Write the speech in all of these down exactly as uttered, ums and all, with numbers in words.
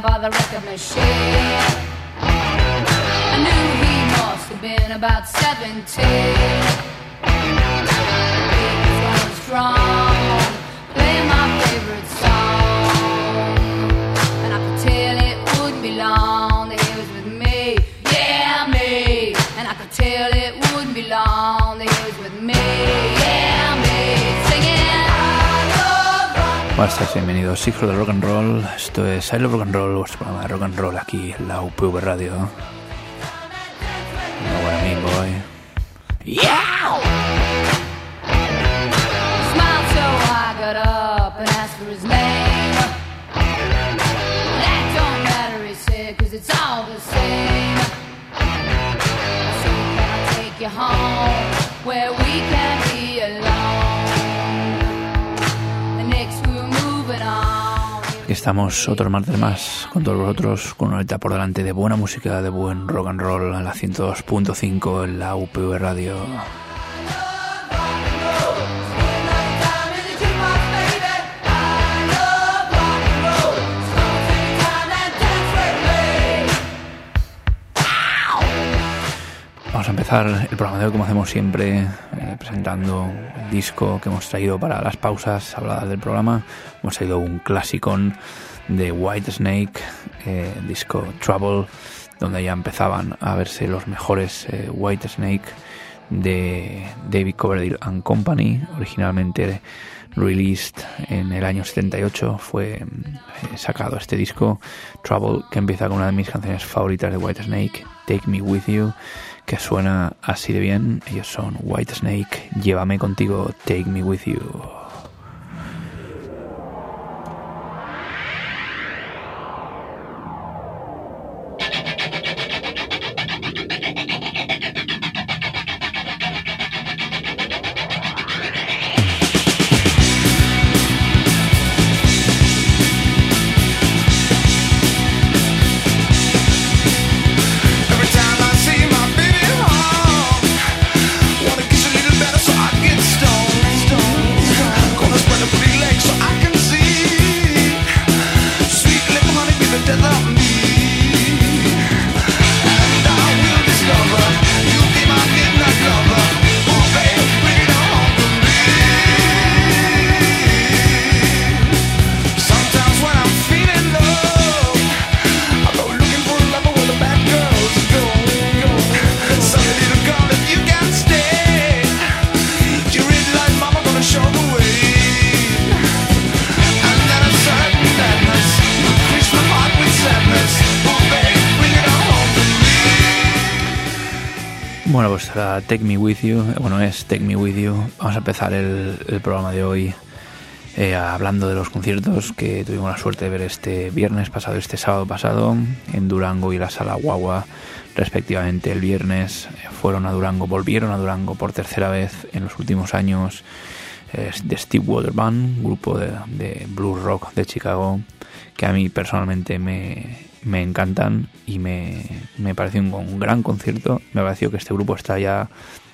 by the record machine. I knew he must have been about seventeen. He was going strong, playing my favorite song, and I could tell it wouldn't be long that he was with me, yeah me. And I could tell it wouldn't be long that he was with me, yeah me. Singing I love rock. Buenas tardes, bienvenidos, hijos del rock and roll. Esto es I Love Rock and Roll, vuestro programa de rock and roll aquí en la U P V Radio. You know what I mean, boy. Yeah! Smiled so I got up and asked for his name. That don't matter, he said, cause it's all the same. So can I take you home where we can be alone? And next we're moving on. Aquí estamos otro martes más con todos vosotros, con una horita por delante de buena música, de buen rock and roll en la ciento dos punto cinco en la U P V Radio. Vamos a empezar el programa de hoy como hacemos siempre, eh, presentando el disco que hemos traído para las pausas habladas del programa. Hemos traído un clasicón de Whitesnake, eh, el disco Trouble, donde ya empezaban a verse los mejores eh, Whitesnake de David Coverdale and Company, originalmente released en el año setenta y ocho. Fue eh, sacado este disco Trouble, que empieza con una de mis canciones favoritas de Whitesnake, Take Me With You, que suena así de bien. Ellos son Whitesnake, Llévame contigo, Take Me With You. Bueno, pues será Take Me With You, bueno, es Take Me With You. Vamos a empezar el, el programa de hoy eh, hablando de los conciertos que tuvimos la suerte de ver este viernes pasado, este sábado pasado, en Durango y la Sala Guagua, respectivamente. El viernes fueron a Durango, volvieron a Durango por tercera vez en los últimos años, eh, de Stillwater Band, grupo de, de blues rock de Chicago, que a mí personalmente me... me encantan y me, me pareció un, un gran concierto. Me pareció que este grupo está ya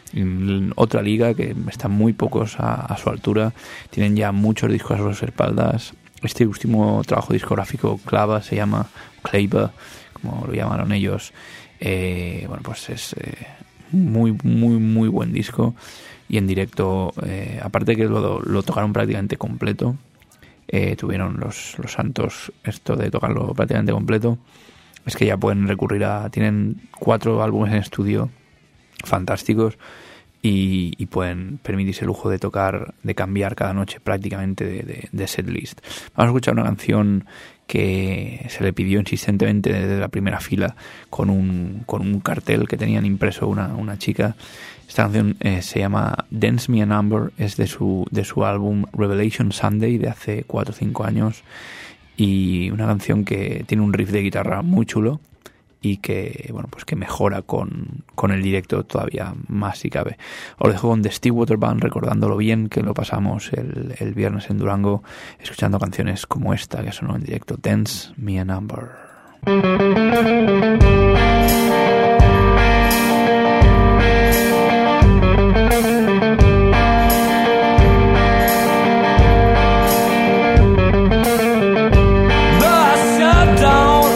en otra liga, que están muy pocos a, a su altura, tienen ya muchos discos a sus espaldas. Este último trabajo discográfico, Clava, se llama Clava, como lo llamaron ellos, eh, bueno, pues es eh, muy, muy, muy buen disco. Y en directo, eh, aparte que lo, lo tocaron prácticamente completo, Eh, tuvieron los, los santos esto de tocarlo prácticamente completo, es que ya pueden recurrir a... Tienen cuatro álbumes en estudio fantásticos y, y pueden permitirse el lujo de tocar, de cambiar cada noche prácticamente de, de, de setlist. Vamos a escuchar una canción que se le pidió insistentemente desde la primera fila con un, con un cartel que tenían impreso una, una chica. Esta canción eh, se llama Dance Me a Number, es de su, de su álbum Revelation Sunday de hace cuatro o cinco años, y una canción que tiene un riff de guitarra muy chulo y que, bueno, pues que mejora con, con el directo todavía más si cabe. Os dejo con The Stillwater Band, recordándolo bien que lo pasamos el, el viernes en Durango, escuchando canciones como esta que sonó en directo, Dance Me a Number. Though I sat down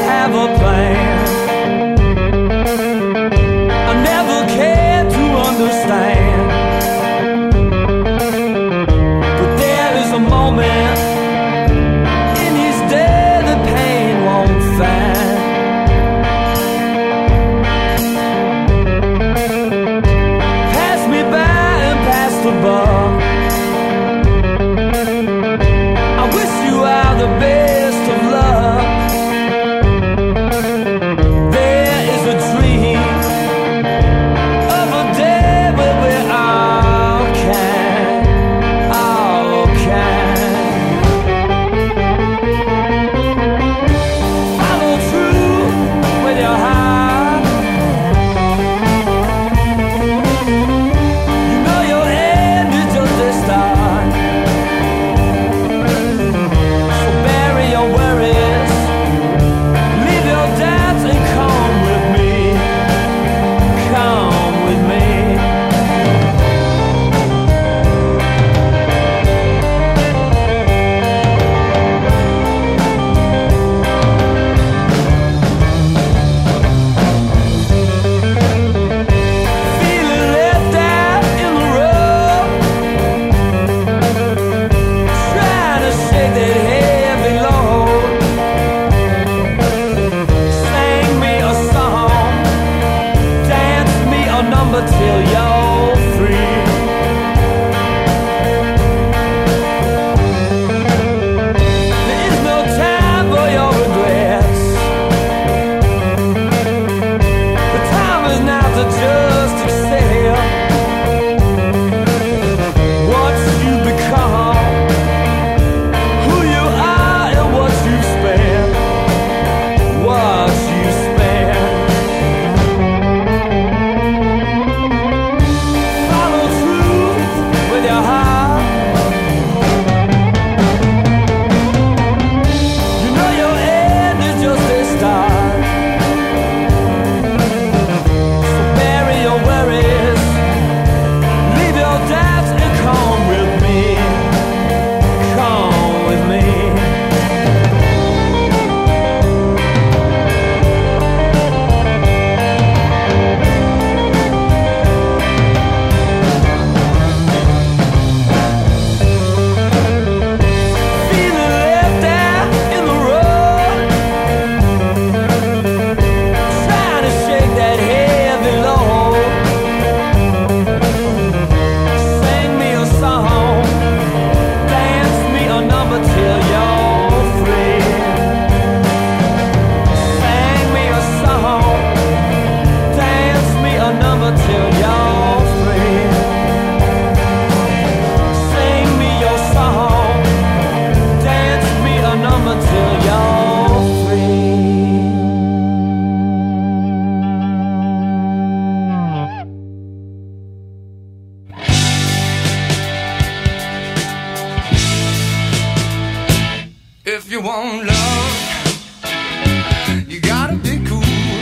want love, you gotta be cool,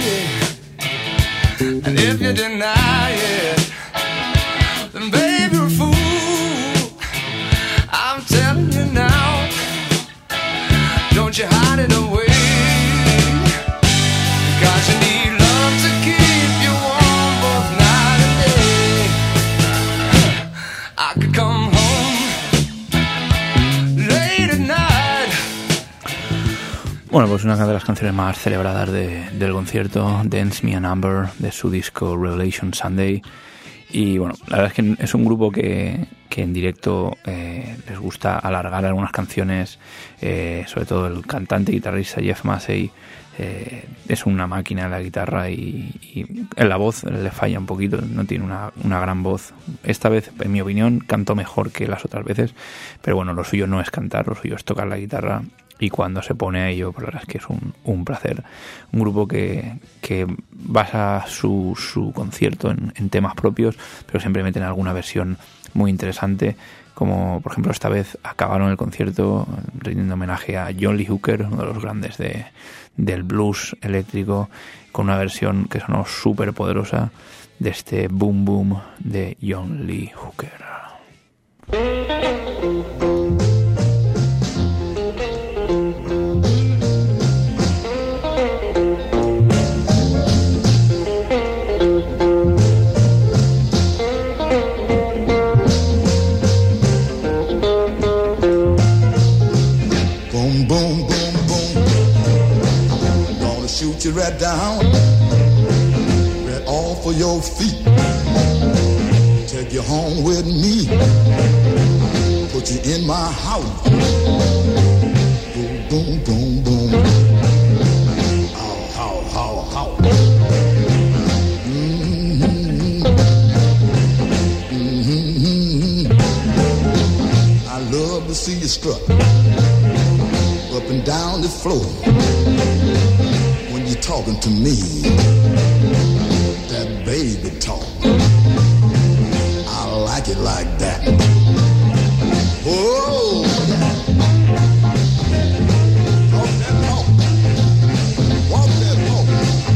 yeah. And if you deny it, then baby you're a fool. I'm telling you now, don't you hide it away, 'cause you need love to keep you warm both night and day. I could come home late at night. Bueno, pues una de las canciones más celebradas de, del concierto, Dance Me a Number, de su disco Revelation Sunday. Y bueno, la verdad es que es un grupo que, que en directo eh, les gusta alargar algunas canciones, eh, sobre todo el cantante y guitarrista Jeff Massey eh, es una máquina en la guitarra y, y en la voz le falla un poquito, no tiene una, una gran voz. Esta vez, en mi opinión, cantó mejor que las otras veces, pero bueno, lo suyo no es cantar, lo suyo es tocar la guitarra. Y cuando se pone a ello, pues la verdad es que es un, un placer. Un grupo que, que basa su, su concierto en, en temas propios, pero siempre meten alguna versión muy interesante. Como por ejemplo esta vez acabaron el concierto rindiendo homenaje a John Lee Hooker, uno de los grandes de, del blues eléctrico, con una versión que sonó súper poderosa de este Boom Boom de John Lee Hooker. You right down, right off of your feet. Take you home with me, put you in my house. Boom, boom, boom, boom. How, how, how, how. Mm-hmm. Mm-hmm. I love to see you strut up and down the floor. You're talking to me, that baby talk. I like it like that. Whoa! Talk that talk. Walk that walk.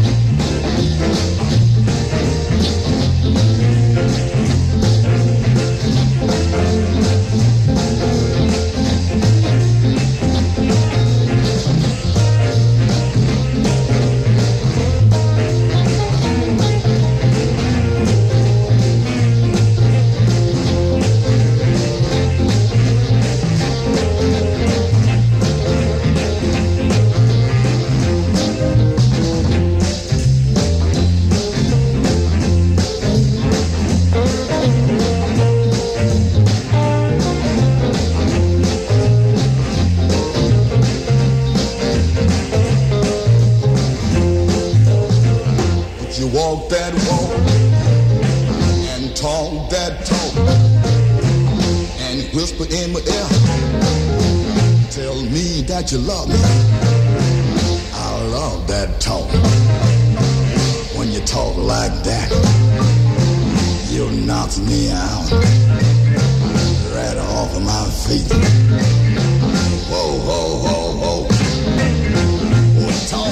Walk that walk and talk that talk and whisper in my ear, tell me that you love me. I love that talk. When you talk like that, you knock me out right off of my feet. Whoa, whoa, whoa, whoa. What talk?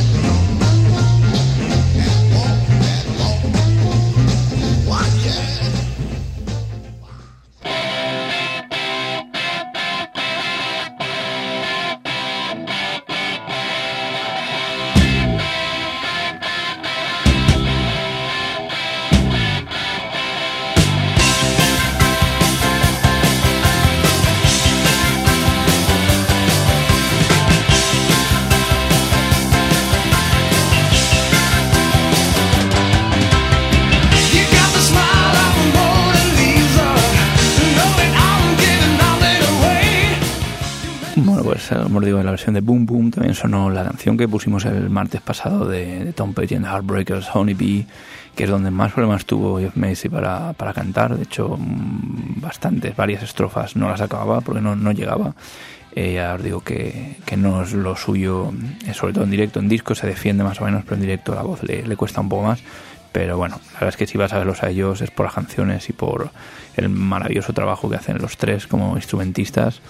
Como os digo, en la versión de Boom Boom también sonó la canción que pusimos el martes pasado de, de Tom Petty and the Heartbreakers, Honey Bee, que es donde más problemas tuvo Jeff Massey para, para cantar. De hecho, bastantes, varias estrofas no las acababa porque no, no llegaba. Eh, ya os digo que, que no es lo suyo, eh, sobre todo en directo. En disco se defiende más o menos, pero en directo la voz le, le cuesta un poco más. Pero bueno, la verdad es que si vas a verlos a ellos es por las canciones y por el maravilloso trabajo que hacen los tres como instrumentistas.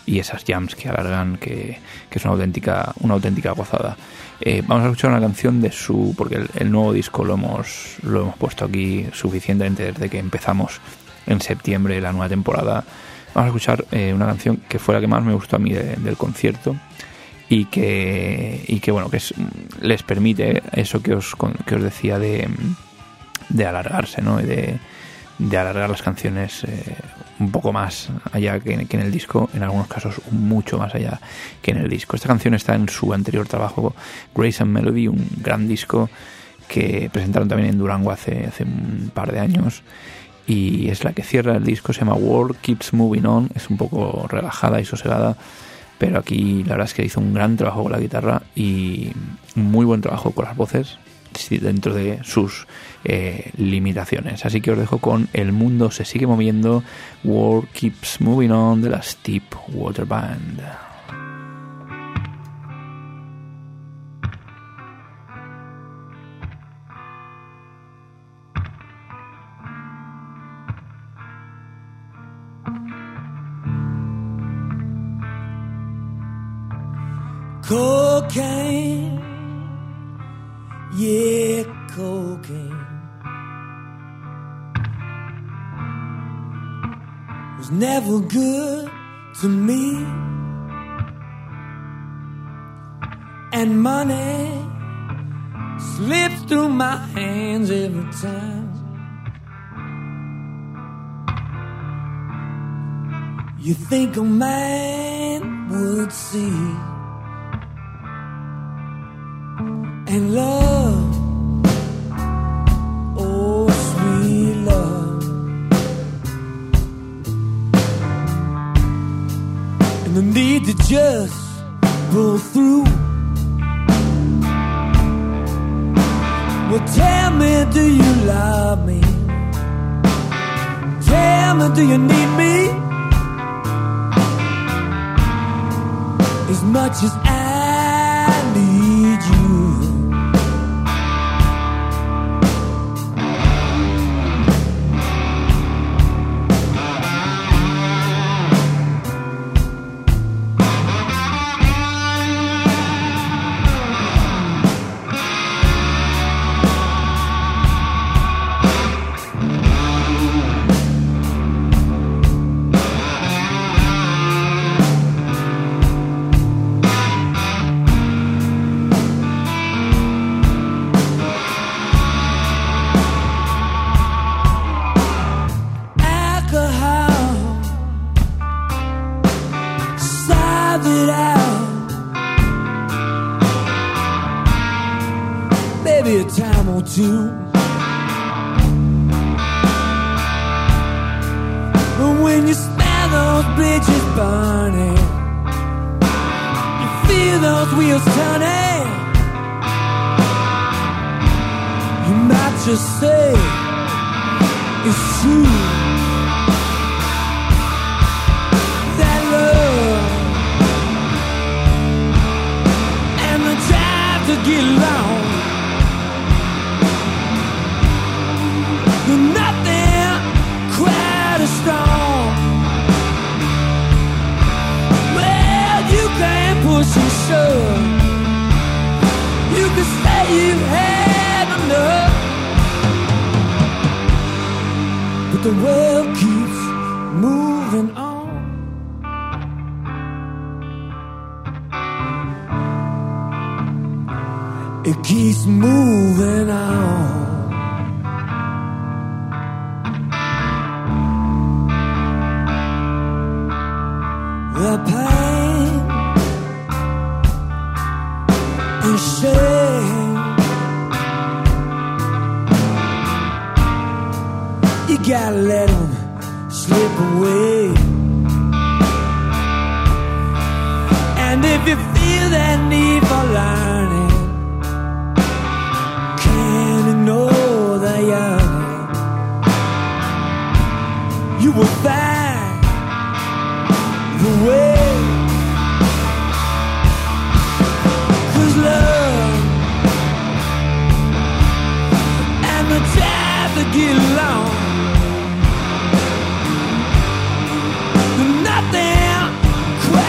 y esas jams que alargan, que, que es una auténtica, una auténtica gozada. Eh, vamos a escuchar una canción de su, porque el, el nuevo disco lo hemos, lo hemos puesto aquí suficientemente desde que empezamos en septiembre la nueva temporada. Vamos a escuchar eh, una canción que fue la que más me gustó a mí de, del concierto y que, y que bueno, que es, les permite eso que os, que os decía de, de alargarse, ¿no? De, de alargar las canciones eh, un poco más allá que, que en el disco, en algunos casos mucho más allá que en el disco. Esta canción está en su anterior trabajo, Grace and Melody, un gran disco que presentaron también en Durango hace, hace un par de años, y es la que cierra el disco. Se llama World Keeps Moving On, es un poco relajada y sosegada, pero aquí la verdad es que hizo un gran trabajo con la guitarra y un muy buen trabajo con las voces dentro de sus eh, limitaciones. Así que os dejo con El Mundo se sigue moviendo, World Keeps Moving On, de la Steep Water Band. Cocaine, yeah, cocaine was never good to me, and money slips through my hands every time. You think a man would see. And love, oh sweet love, and the need to just pull through. Well, tell me, do you love me? Tell me, do you need me as much as I need you? A time or two, but when you smell those bridges burning, you feel those wheels turning, you might just say it's true. That love and the drive to get along, nothing quite as strong. Well, you can push and shove, you can say you've had enough, but the world keeps moving on. It keeps moving on. The pain and shame, you gotta let them slip away. And if you feel that need for learning, can't ignore the yearning, you will find the way. 'Cause love and the time to get along, nothing quite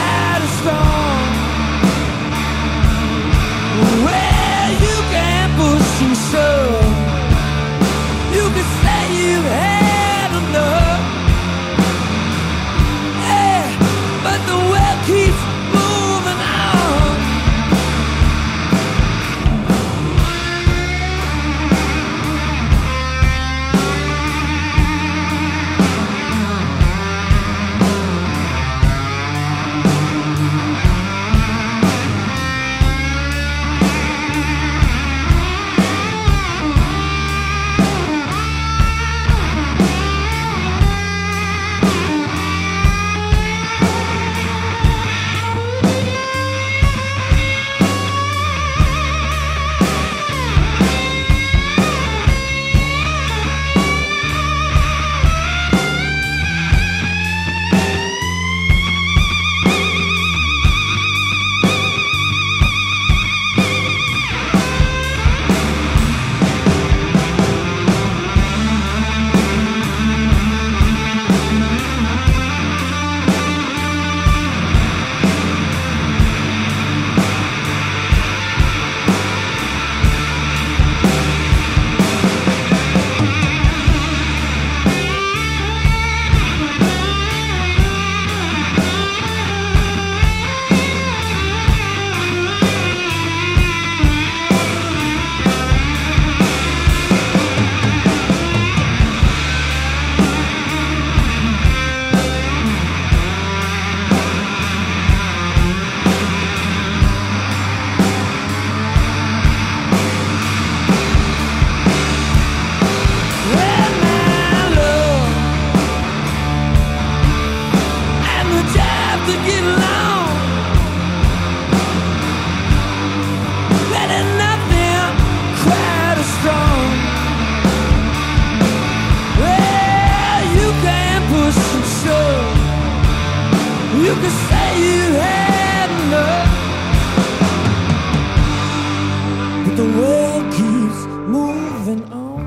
the world keeps moving on.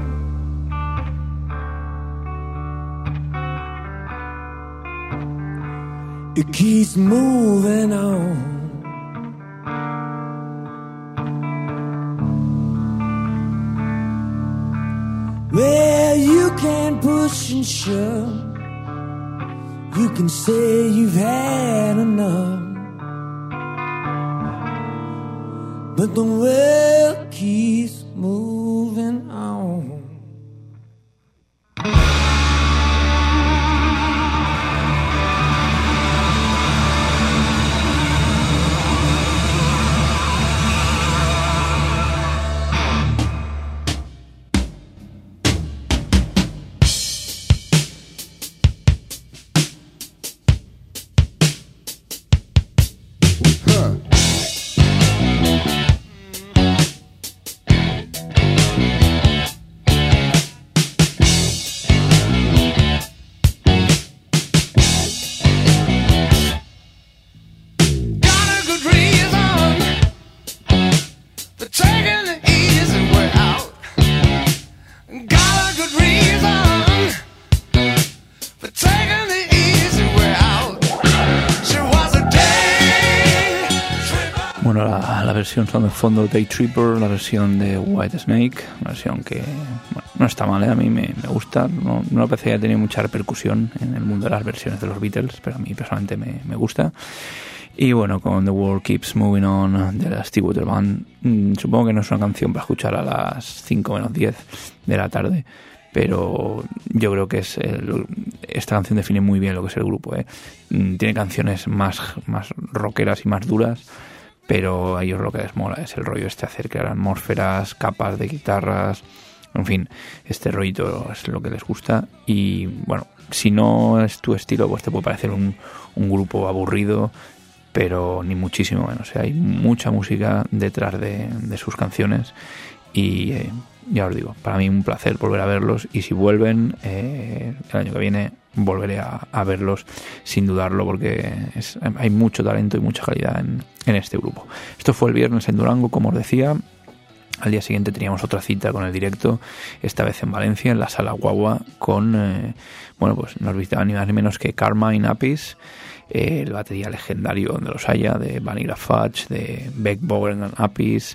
It keeps moving on. Well, you can push and shove. You can say you've had enough. But the world keeps moving on. Bueno, la, la versión son de fondo Day Tripper, la versión de White Snake, una versión que bueno, no está mal, ¿eh? A mí me, me gusta, no, no me parece que haya tenido mucha repercusión en el mundo de las versiones de los Beatles, pero a mí personalmente me, me gusta. Y bueno, con The World Keeps Moving On de la Stillwater Band, mmm, supongo que no es una canción para escuchar a las cinco menos diez de la tarde, pero yo creo que es el, esta canción define muy bien lo que es el grupo, ¿eh? Tiene canciones más, más rockeras y más duras, pero a ellos lo que les mola es el rollo este, hacer crear atmósferas, capas de guitarras, en fin, este rollito es lo que les gusta. Y bueno, si no es tu estilo, pues te puede parecer un, un grupo aburrido, pero ni muchísimo menos. O sea, hay mucha música detrás de, de sus canciones y eh, ya os digo, para mí un placer volver a verlos, y si vuelven eh, el año que viene volveré a, a verlos sin dudarlo, porque es, hay mucho talento y mucha calidad en, en este grupo. Esto fue el viernes en Durango, como os decía. Al día siguiente teníamos otra cita con el directo, esta vez en Valencia, en la Sala Guagua, con, eh, bueno, pues nos visitaban ni más ni menos que Carmine Appice, eh, el batería legendario donde los haya, de Vanilla Fudge, de Beck Bowen Appice.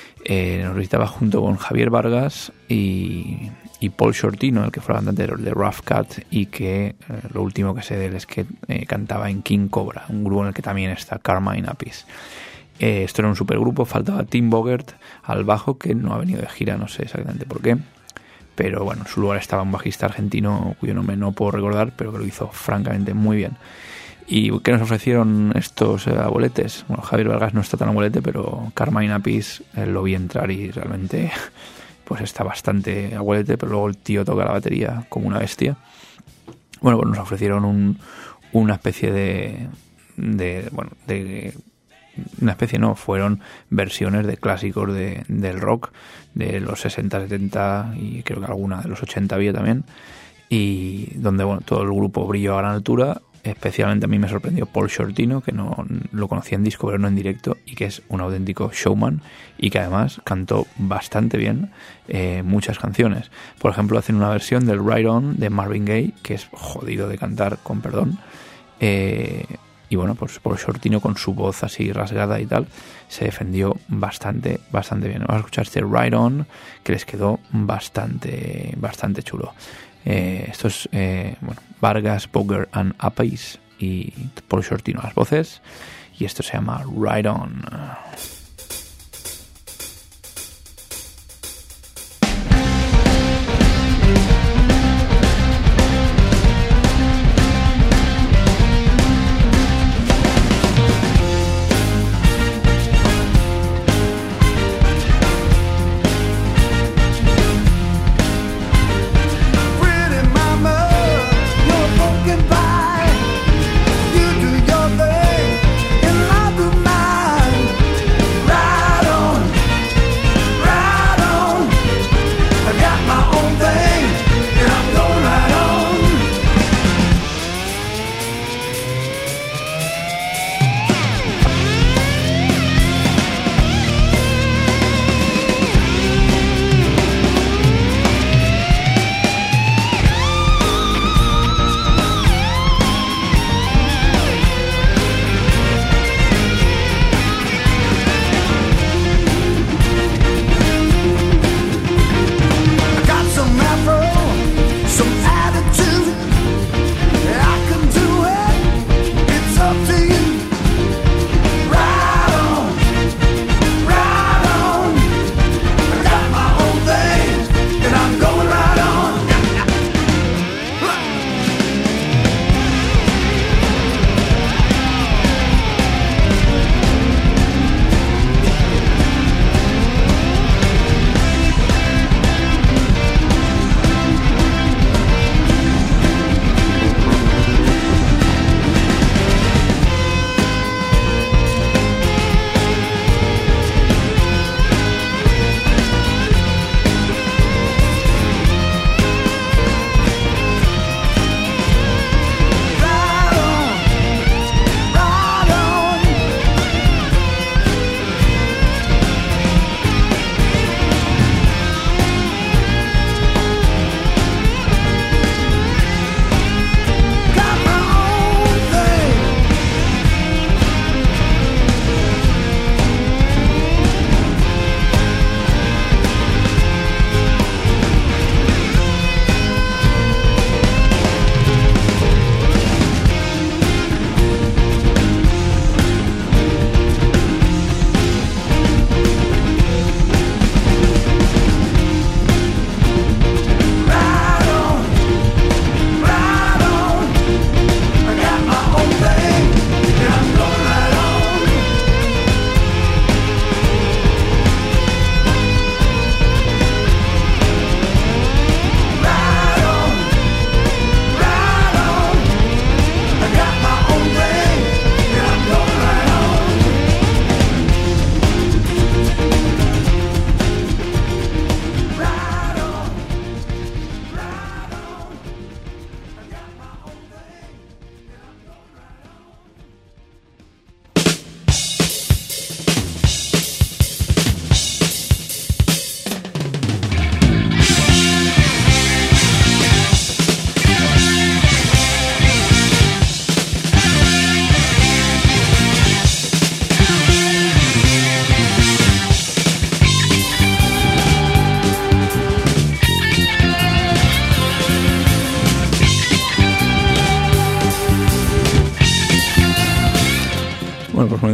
Eh, nos visitaba junto con Javier Vargas y, y Paul Shortino, el que fue cantante de Rough Cut, y que eh, lo último que sé de él es que eh, cantaba en King Cobra, un grupo en el que también está Carmine Appice. Eh, esto era un supergrupo, faltaba Tim Bogert al bajo, que no ha venido de gira, no sé exactamente por qué, pero bueno, en su lugar estaba un bajista argentino cuyo nombre no puedo recordar, pero que lo hizo francamente muy bien. ¿Y qué nos ofrecieron estos eh, abueletes? Bueno, Javier Vargas no está tan abuelete, pero Carmine Appice eh, lo vi entrar y realmente pues está bastante abuelete, pero luego el tío toca la batería como una bestia. Bueno, pues nos ofrecieron un, una especie de, de... bueno, de... una especie no, fueron versiones de clásicos de, del rock de los sesenta, setenta y creo que alguna de los ochenta había también, y donde bueno, todo el grupo brilló a gran altura. Especialmente a mí me sorprendió Paul Shortino, que no lo conocía en disco pero no en directo, y que es un auténtico showman, y que además cantó bastante bien eh, muchas canciones. Por ejemplo, hacen una versión del Ride On de Marvin Gaye, que es jodido de cantar, con perdón, eh, y bueno, pues Paul Shortino con su voz así rasgada y tal se defendió bastante, bastante bien. Vamos a escuchar este Ride On, que les quedó bastante, bastante chulo. Eh, esto es eh, bueno, Vargas, Bogert and Appice y Paul Shortino a las voces, y esto se llama Ride On. Bye. You do your thing, and I'll do mine.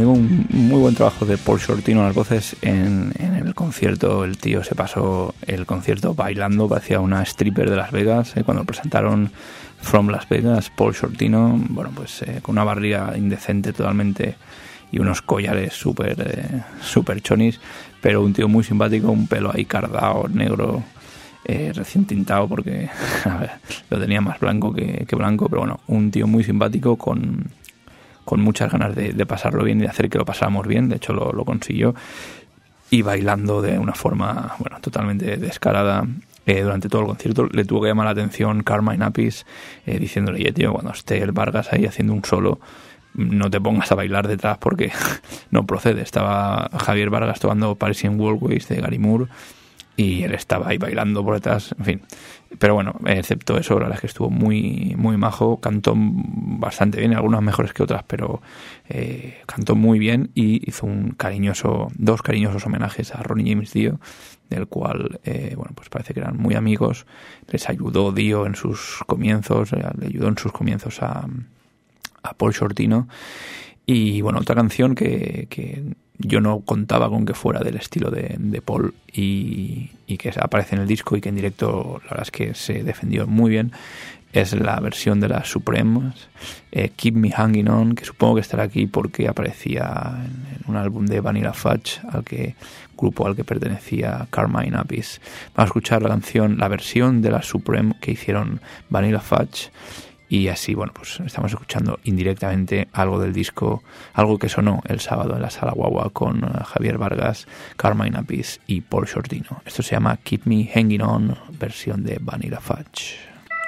tengo un muy buen trabajo de Paul Shortino en las voces. En, en el concierto el tío se pasó el concierto bailando, parecía una stripper de Las Vegas. Eh, cuando presentaron From Las Vegas, Paul Shortino, bueno, pues eh, con una barriga indecente totalmente y unos collares súper eh, super chonis, pero un tío muy simpático, un pelo ahí cardado, negro, eh, recién tintado porque a ver, lo tenía más blanco que, que blanco, pero bueno, un tío muy simpático con, con muchas ganas de, de pasarlo bien y de hacer que lo pasáramos bien. De hecho lo, lo consiguió, y bailando de una forma, bueno, totalmente descarada. Eh, durante todo el concierto le tuvo que llamar la atención Carmine Appice, eh, diciéndole: oye, tío, cuando esté el Vargas ahí haciendo un solo, no te pongas a bailar detrás porque no procede. Estaba Javier Vargas tocando Parisian Walkways de Gary Moore y él estaba ahí bailando por detrás, en fin. Pero bueno, excepto eso, la verdad es que estuvo muy muy majo, cantó bastante bien, algunas mejores que otras, pero eh, cantó muy bien y hizo un cariñoso, dos cariñosos homenajes a Ronnie James Dio, del cual, eh, bueno, pues parece que eran muy amigos. Les ayudó Dio en sus comienzos, eh, le ayudó en sus comienzos a, a Paul Shortino. Y bueno, otra canción que, que yo no contaba con que fuera del estilo de, de Paul y, y que aparece en el disco y que en directo la verdad es que se defendió muy bien, es la versión de las Supremes, eh, Keep Me Hanging On, que supongo que estará aquí porque aparecía en, en un álbum de Vanilla Fudge, al que grupo al que pertenecía Carmine Appice. Vamos a escuchar la canción, la versión de las Supreme que hicieron Vanilla Fudge. Y así, bueno, pues estamos escuchando indirectamente algo del disco, algo que sonó el sábado en la Sala Guagua con Javier Vargas, Carmine Appice y Paul Shortino. Esto se llama Keep Me Hanging On, versión de Vanilla Fudge.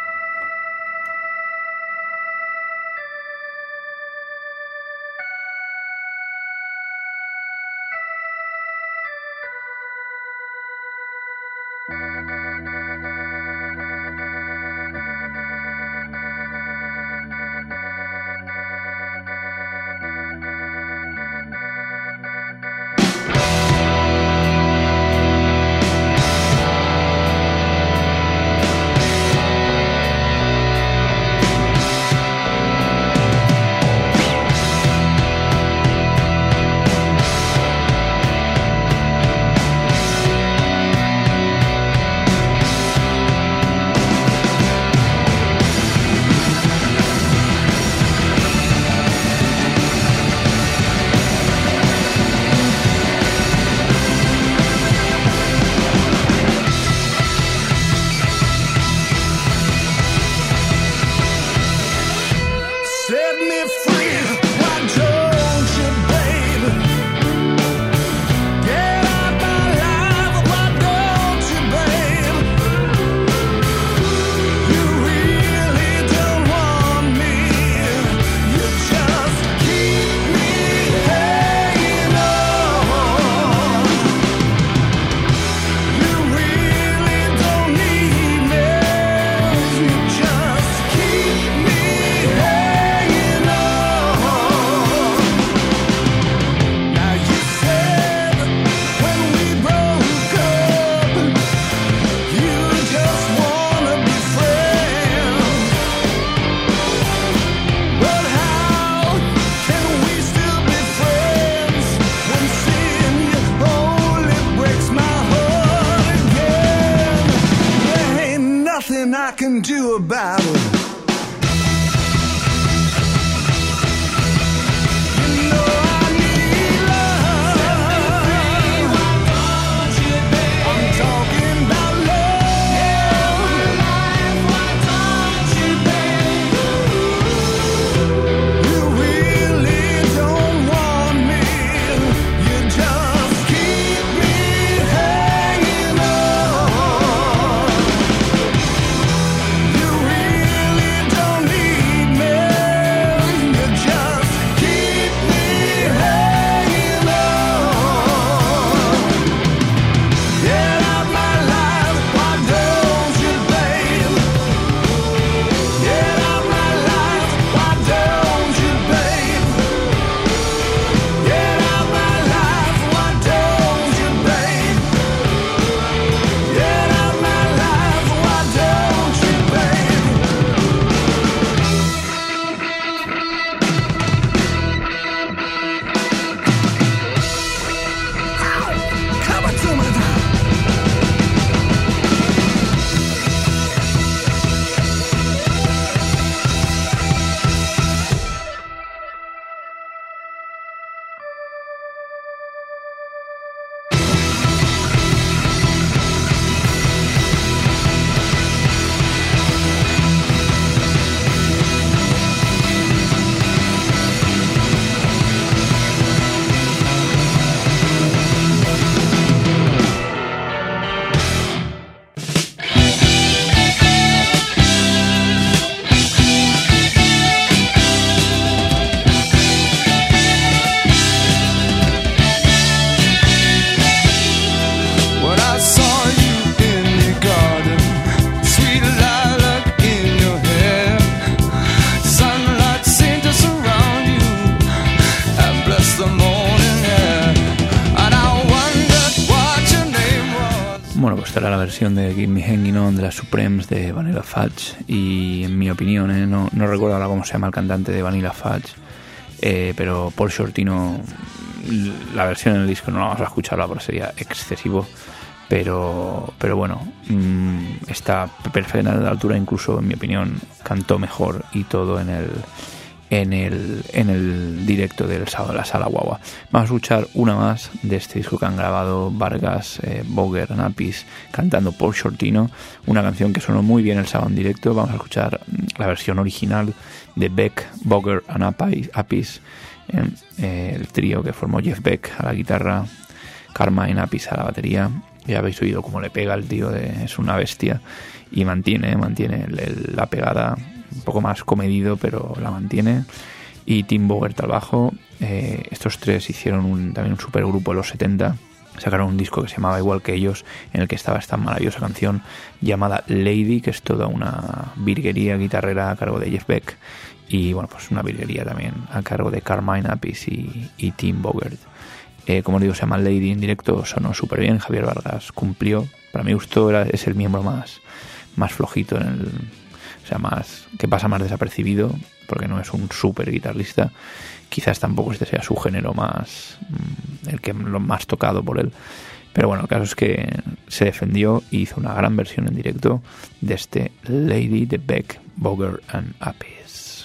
I can do about it. You pues esta era la versión de Keep Me Hanging On de las Supremes de Vanilla Fudge, y en mi opinión, ¿eh? no, no recuerdo ahora cómo se llama el cantante de Vanilla Fudge, eh, pero Paul Shortino, la versión en el disco no la vamos a escuchar porque sería excesivo, pero pero bueno, mmm, está perfecta de la altura, incluso en mi opinión cantó mejor y todo en el en el en el directo del sábado de la Sala Guagua. Vamos a escuchar una más de este disco que han grabado Vargas, eh, Boger, Napis, cantando Paul Shortino, una canción que sonó muy bien el sábado en directo. Vamos a escuchar la versión original de Beck, Boger and Apis, Apis eh, eh, el trío que formó Jeff Beck a la guitarra, Carmine Apis a la batería. Ya habéis oído cómo le pega el tío, de, es una bestia, y mantiene mantiene el, el, la pegada, un poco más comedido, pero la mantiene. Y Tim Bogert al bajo. Eh, estos tres hicieron un, también un supergrupo en los setenta. Sacaron un disco que se llamaba igual que ellos, en el que estaba esta maravillosa canción llamada Lady, que es toda una virguería guitarrera a cargo de Jeff Beck, y bueno, pues una virguería también a cargo de Carmine Apis y, y Tim Bogert. Eh, como os digo, se llama Lady, en directo sonó súper bien. Javier Vargas cumplió, para mi gusto era, es el miembro más, más flojito en el... O sea, más que pasa más desapercibido, porque no es un súper guitarrista. Quizás tampoco este sea su género más, el que lo más tocado por él. Pero bueno, el caso es que se defendió y hizo una gran versión en directo de este Lady de Beck, Boger and Apis.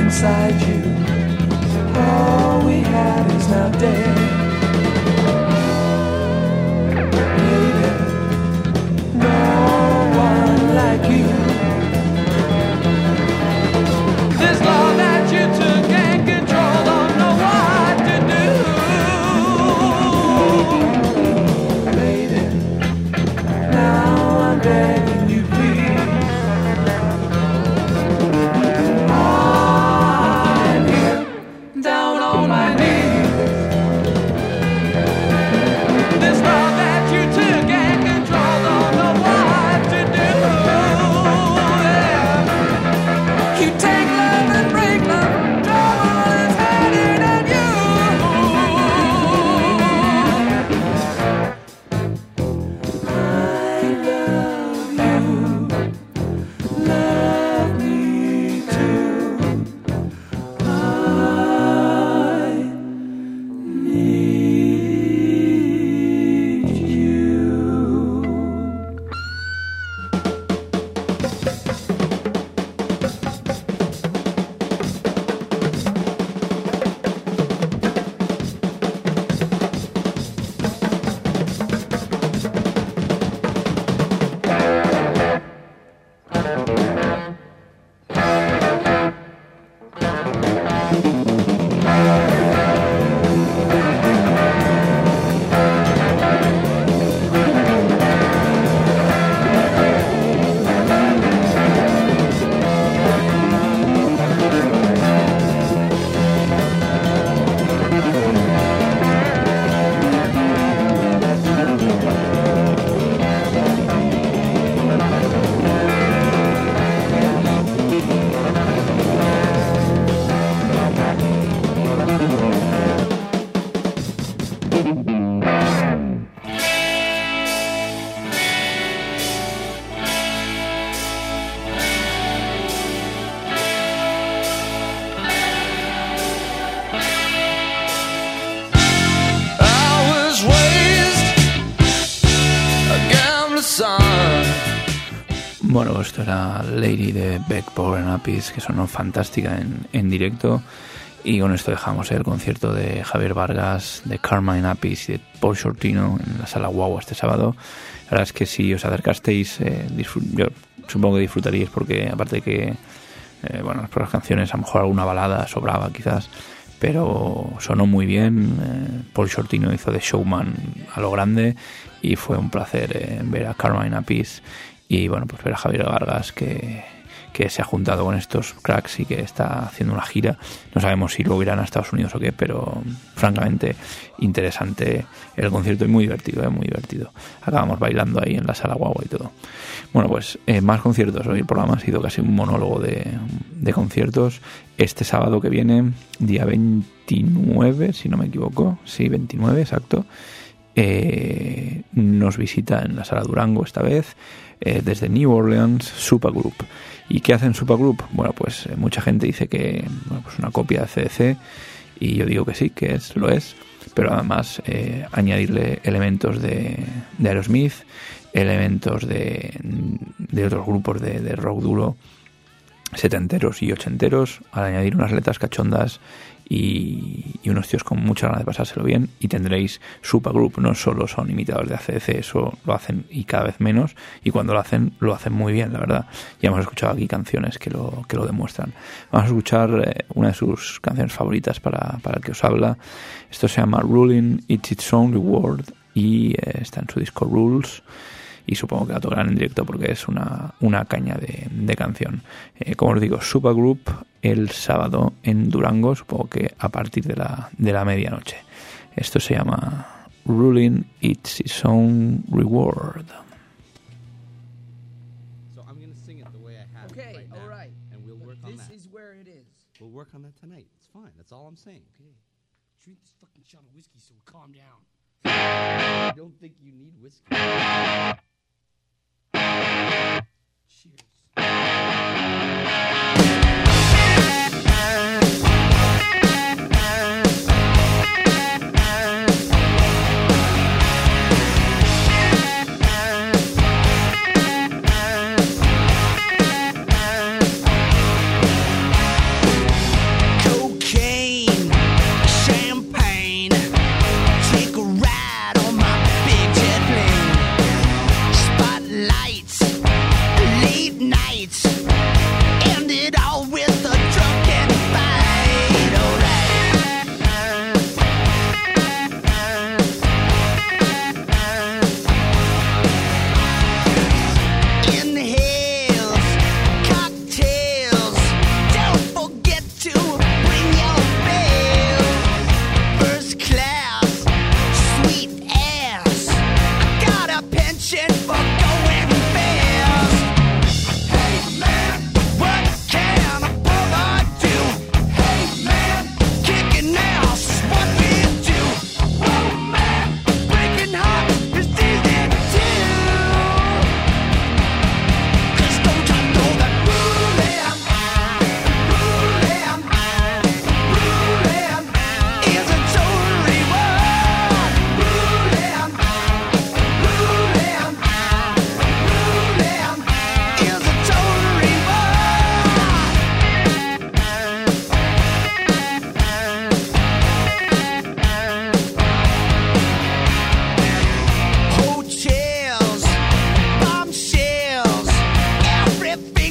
inside you. All we had is now dead. Baby, no one like you. This law that you took and control, don't know what to do. Lady, now I'm begging you, please. I'm here, down on my knees. This law that you took and control, don't know what to do. Yeah. You take love and break love, trouble is headed at you. I love you, love me too. I need you. I was raised a gambler's son. Bueno, esto era Lady de Beck, Power and Apis, que sonó fantástica en, en directo. Y con esto dejamos el concierto de Javier Vargas, de Carmine Apis y de Paul Shortino en la Sala Guagua este sábado. La verdad es que si os acercasteis, eh, disfrut- yo supongo que disfrutaríais, porque aparte de que, eh, bueno, por las canciones, a lo mejor alguna balada sobraba quizás, pero sonó muy bien. eh, Paul Shortino hizo de showman a lo grande y fue un placer eh, ver a Carmine Apis y bueno, pues ver a Javier Vargas, que, que se ha juntado con estos cracks y que está haciendo una gira. No sabemos si luego irán a Estados Unidos o qué, pero francamente interesante el concierto y muy divertido, ¿eh? Muy divertido. Acabamos bailando ahí en la Sala Guagua y todo. Bueno, pues eh, más conciertos. Hoy el programa ha sido casi un monólogo de, de conciertos. Este sábado que viene, día veintinueve, si no me equivoco, sí, veintinueve, exacto, eh, nos visita en la Sala Durango esta vez, eh, desde New Orleans, Supergroup. ¿Y qué hacen Supergroup? Bueno, pues eh, mucha gente dice que, bueno, pues una copia de C D C, y yo digo que sí, que es, lo es, pero además eh, añadirle elementos de, de Aerosmith, elementos de, de otros grupos de, de rock duro setenteros y ochenteros, al añadir unas letras cachondas y, y unos tíos con mucha ganas de pasárselo bien, y tendréis Supergroup. No solo son imitadores de A C D C, eso lo hacen y cada vez menos, y cuando lo hacen, lo hacen muy bien, la verdad. Ya hemos escuchado aquí canciones que lo, que lo demuestran. Vamos a escuchar eh, una de sus canciones favoritas para, para el que os habla. Esto se llama Ruling It's Its Own Reward y eh, está en su disco Rules. Y supongo que la tocarán en directo porque es una, una caña de, de canción. Eh, como os digo, Supergroup el sábado en Durango, supongo que a partir de la, de la medianoche. Esto se llama Ruling It's Its Own Reward. So I'm going to sing it the way I have Okay, it right all now, right. and we'll work on This that. is where it is. We'll work on that tonight. It's fine. That's all I'm saying. Okay. Drink this fucking shot of whiskey so we calm down. I don't think you need whiskey. Cheers. Thank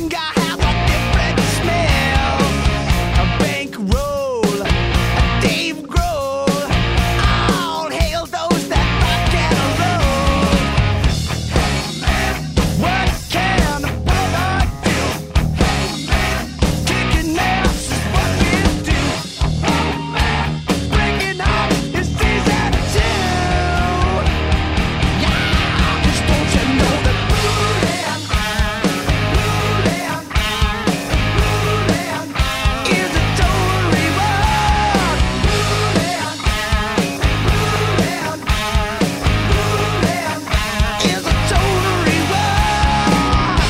finger has a different smell. A bankroll, a Dave Grohl. All hail those that rock and roll. What can a brother do? Kicking ass is what we do. Breaking up is easy too. Yeah, 'cause don't you know that ruling, ruling, ruling is a total reward. Ruling, ruling, ruling is a total reward.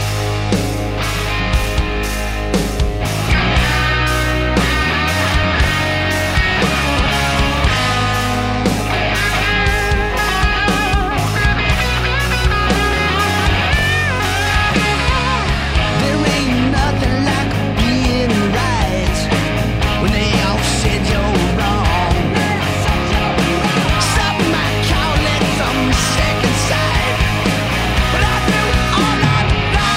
There ain't nothing like being right when they all said you're wrong. Some might call it some second sight, but I do all night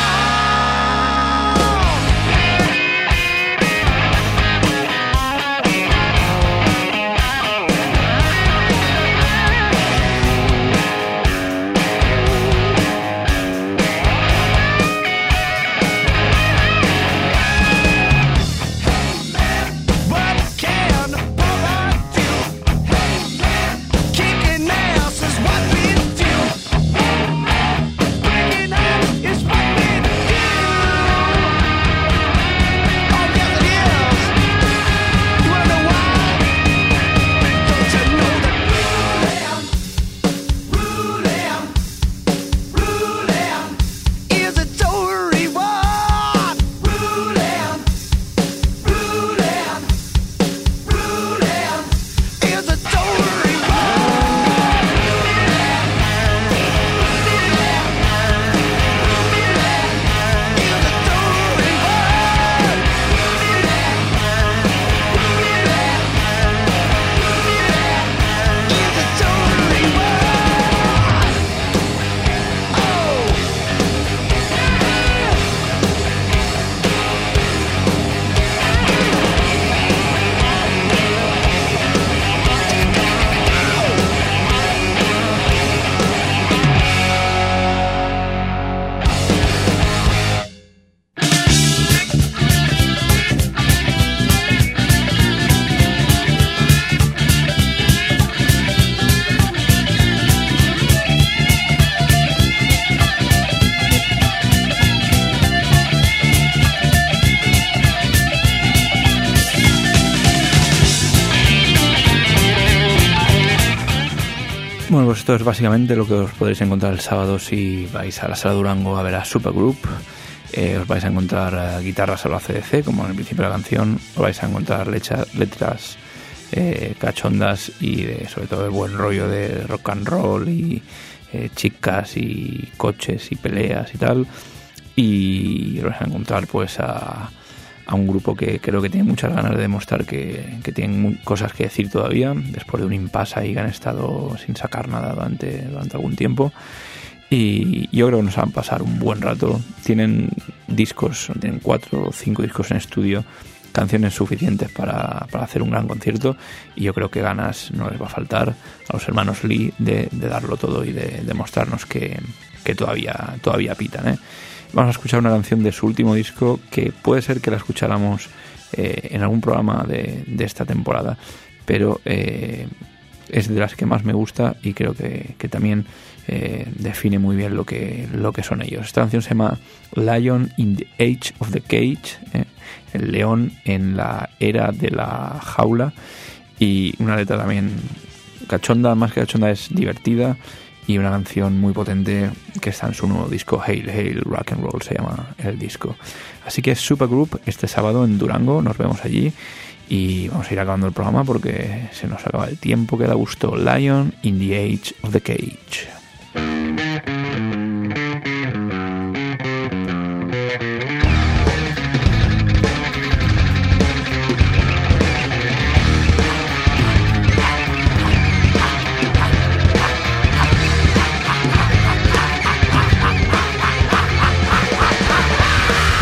What can a brother do? Kicking ass is what we do. Breaking up is what we do. Oh, yes it is. You wanna know why? Don't you know that ruling, ruling, ruling is a total reward. Ruling, ruling, ruling is a total reward. Bueno, pues esto es básicamente lo que os podréis encontrar el sábado si vais a la Sala Durango a ver a Supergroup. Eh, os vais a encontrar eh, guitarras a lo A C D C, como en el principio de la canción. Os vais a encontrar lecha, letras eh, cachondas y de, sobre todo de buen rollo de rock and roll y eh, chicas y coches y peleas y tal. Y os vais a encontrar pues a, a un grupo que creo que tiene muchas ganas de demostrar que, que tienen cosas que decir todavía, después de un impasse ahí que han estado sin sacar nada durante, durante algún tiempo. Y yo creo que nos van a pasar un buen rato. Tienen discos, tienen cuatro o cinco discos en estudio, canciones suficientes para, para hacer un gran concierto, y yo creo que ganas no les va a faltar a los hermanos Lee de, de darlo todo y de demostrarnos que, que todavía, todavía pitan, ¿eh? Vamos a escuchar una canción de su último disco que puede ser que la escucháramos eh, en algún programa de, de esta temporada, pero eh, es de las que más me gusta y creo que, que también eh, define muy bien lo que, lo que son ellos. Esta canción se llama Lion in the Age of the Cage, eh, el león en la era de la jaula, y una letra también cachonda, más que cachonda es divertida, y una canción muy potente que está en su nuevo disco, Hail Hail Rock and Roll se llama el disco. Así que Supergroup este sábado en Durango, nos vemos allí y vamos a ir acabando el programa porque se nos acaba el tiempo, que da gusto. Lion in the Age of the Cage. Lion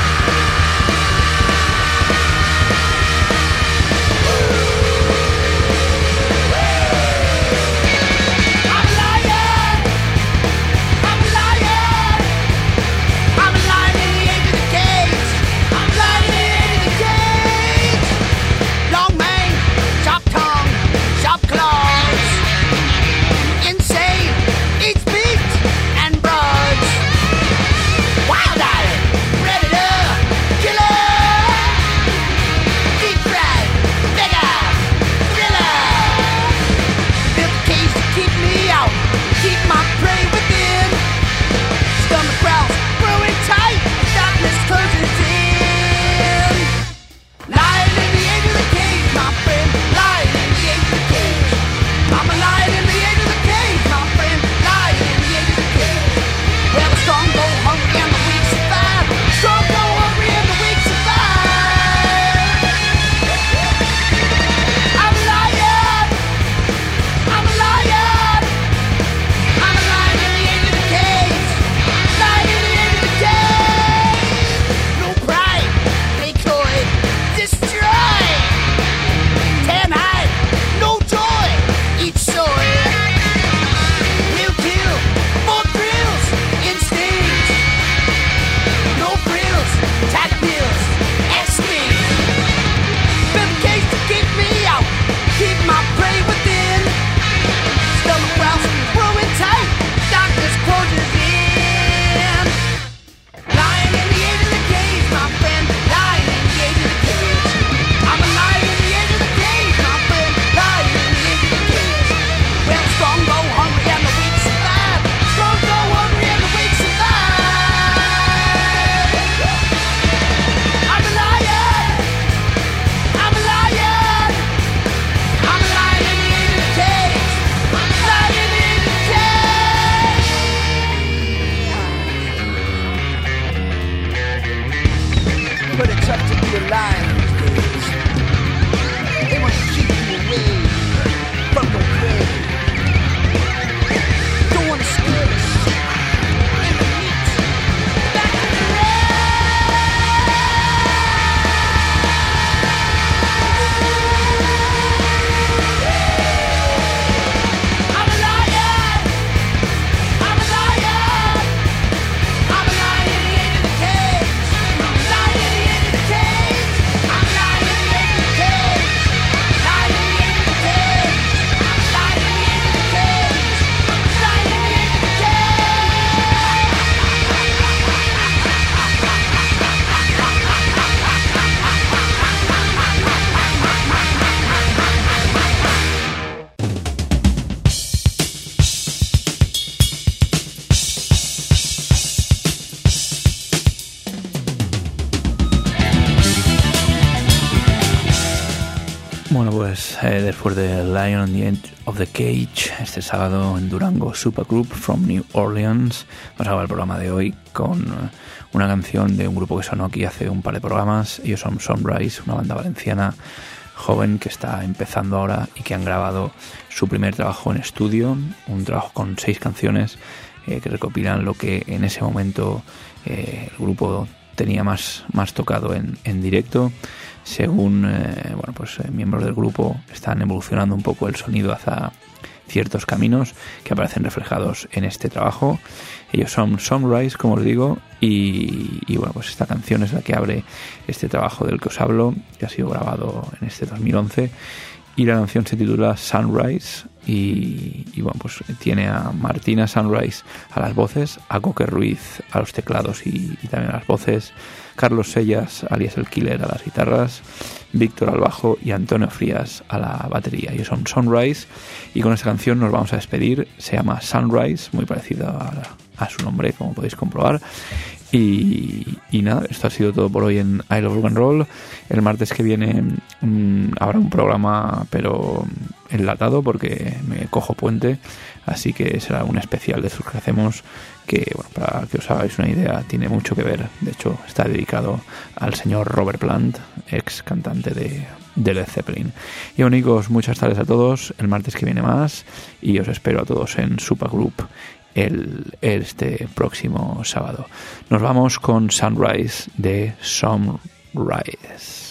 pues eh, después de Lion on the Edge of the Cage, este sábado en Durango, Supergroup from New Orleans, vamos a acabar el programa de hoy con una canción de un grupo que sonó aquí hace un par de programas. Ellos son Sunrise, una banda valenciana joven que está empezando ahora y que han grabado su primer trabajo en estudio, un trabajo con seis canciones eh, que recopilan lo que en ese momento eh, el grupo tenía más, más tocado en, en directo. Según eh, bueno, pues, eh, miembros del grupo están evolucionando un poco el sonido hacia ciertos caminos que aparecen reflejados en este trabajo. Ellos son Sunrise, como os digo, y, y bueno, pues esta canción es la que abre este trabajo del que os hablo, que ha sido grabado en este dos mil once, y la canción se titula Sunrise. Y, y bueno, pues tiene a Martina Sunrise a las voces, a Coque Ruiz a los teclados y, y también a las voces, Carlos Sellas, alias el Killer, a las guitarras, Víctor al bajo y Antonio Frías a la batería. Ellos son Sunrise y con esta canción nos vamos a despedir. Se llama Sunrise, muy parecido a, a su nombre, como podéis comprobar. Y, y nada, esto ha sido todo por hoy en I Love Rock and Roll. El martes que viene mmm, habrá un programa, pero enlatado, porque me cojo puente, así que será un especial de esos que hacemos, que bueno, para que os hagáis una idea, tiene mucho que ver. De hecho, está dedicado al señor Robert Plant, ex cantante de, de Led Zeppelin. Y amigos, muchas tardes a todos. El martes que viene más, y os espero a todos en Supergroup el, este próximo sábado. Nos vamos con Sunrise de Sunrise.